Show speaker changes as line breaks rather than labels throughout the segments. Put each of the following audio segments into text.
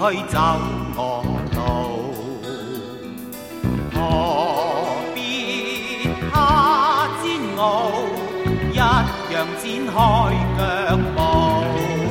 去走我路，何必他煎熬，一样展开脚步。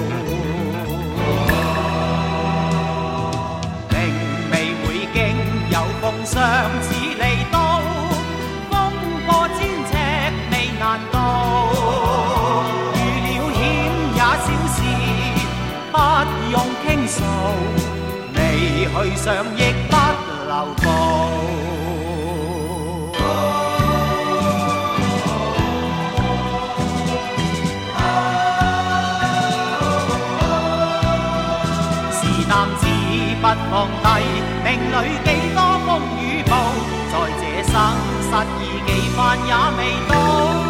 明媚会经有风霜似利刀，风波千尺未难渡。遇了险也小事，不用倾诉，未去上亦不留步。是男子不放低，命里几多风雨暴，在这生失意几番也未到。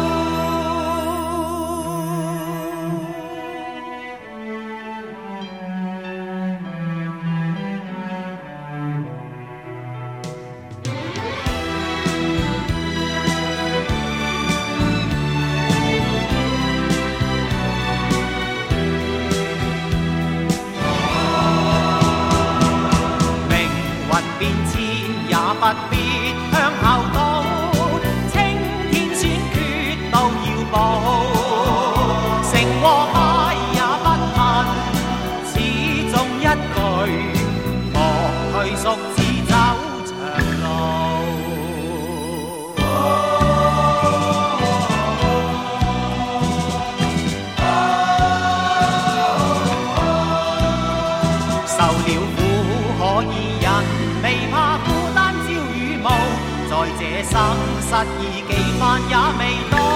变迁也不必向後倒，青天選決都要報。成和敗也不恨，始終一句莫去屬自走長路。受了苦可以忍，未怕孤單朝與暮，在這生失意幾番也未到。